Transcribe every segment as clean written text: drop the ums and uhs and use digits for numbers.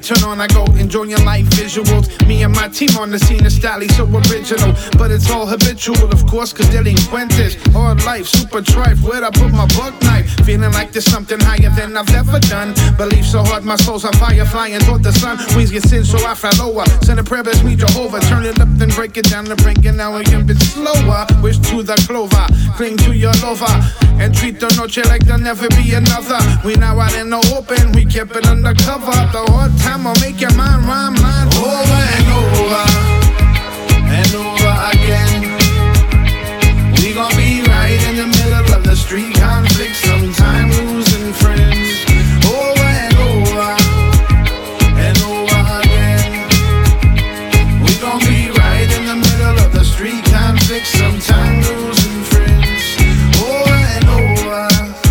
turn on, I go enjoy your life visuals. Me and my team on the scene, is style so original, but it's all habitual, of course, cause delinquentes. Hard life, super trife, where'd I put my buck knife? Feeling like there's something higher than I've ever done. Believe so hard, my soul's on fire, flying toward the sun. Wings get sin, so I fly lower. Send a prayer, bless me, Jehovah. Turn it up, then break it down, to break it now again, a bit slower. Wish to the clover, cling to your lover, and treat the noche like there'll never be another. We now out in the open, we kept it undercover. The hard time will make your mind rhyme line over and over and over again. We gon' be right in the middle of the street conflict, sometime losing friends. Over and over and over again. We gon' be right in the middle of the street conflict, sometime losing friends. Over and over.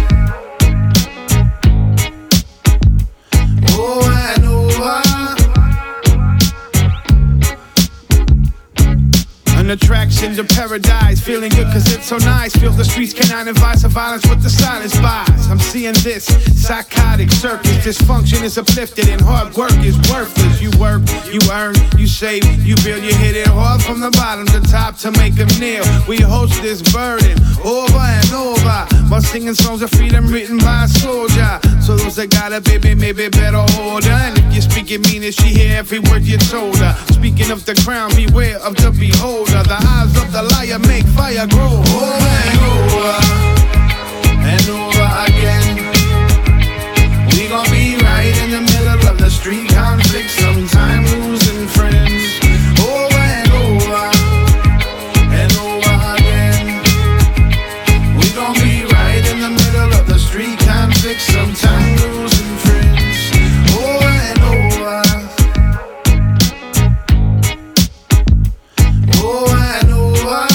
Over and over. An attraction to paradise, feeling good cause it's so nice. Feel the streets cannot invite the violence with the silence buys. I'm seeing this psychotic circus. Dysfunction is uplifted and hard work is worthless. You work, you earn, you save, you build, you hit it hard from the bottom to top to make them kneel. We host this burden over and over, while singing songs of freedom written by a soldier. So those that got a baby, maybe better hold her. And if you speak it mean it, she hear every word you told her. Speaking of the crown, beware of the beholder. The eyes of the liar make fire grow over and over and over again. We gon' be right in the middle of the street conflict, sometime losing friends. Over and over and over again. We gon' be right in the middle of the street conflict, sometime losing friends. Over and over. Over and over.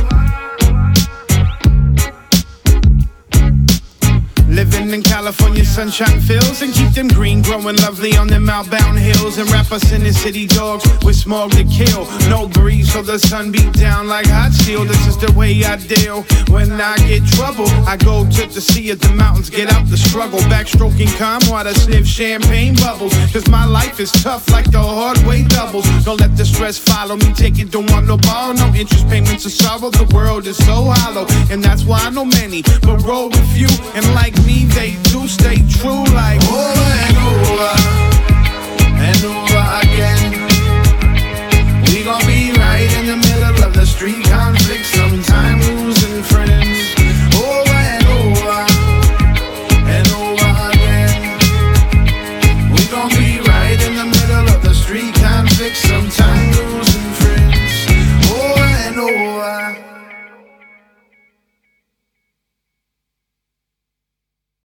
Living in California, sunshine fills and keep them green, growing lovely on them outbound hills. And wrap us in the city dogs with smog to kill. No breeze, so the sun beat down like hot steel. This is the way I deal when I get trouble. I go to the sea of the mountains, get out the struggle. Backstroking calm while I sniff champagne bubbles. Cause my life is tough like the hard way doubles. Don't let the stress follow me, take it, don't want no borrow. No interest payments of sorrow, the world is so hollow. And that's why I know many, but roll with you. And like me, they do stay true like over and over